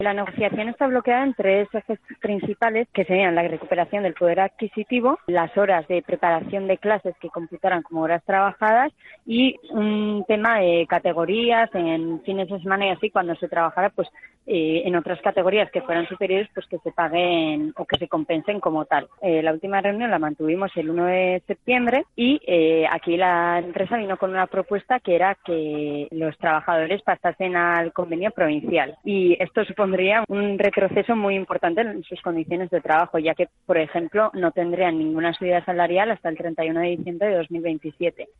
La negociación está bloqueada en tres ejes principales, que serían la recuperación del poder adquisitivo, las horas de preparación de clases que computaran como horas trabajadas y un tema de categorías en fines de semana y así, cuando se trabajara pues en otras categorías que fueran superiores, pues que se paguen o que se compensen como tal. La última reunión la mantuvimos el 1 de septiembre y aquí la empresa vino con una propuesta que era que los trabajadores pasasen al convenio provincial, y esto supondría un retroceso muy importante en sus condiciones de trabajo, ya que, por ejemplo, no tendrían ninguna subida salarial hasta el 31 de diciembre de 2027.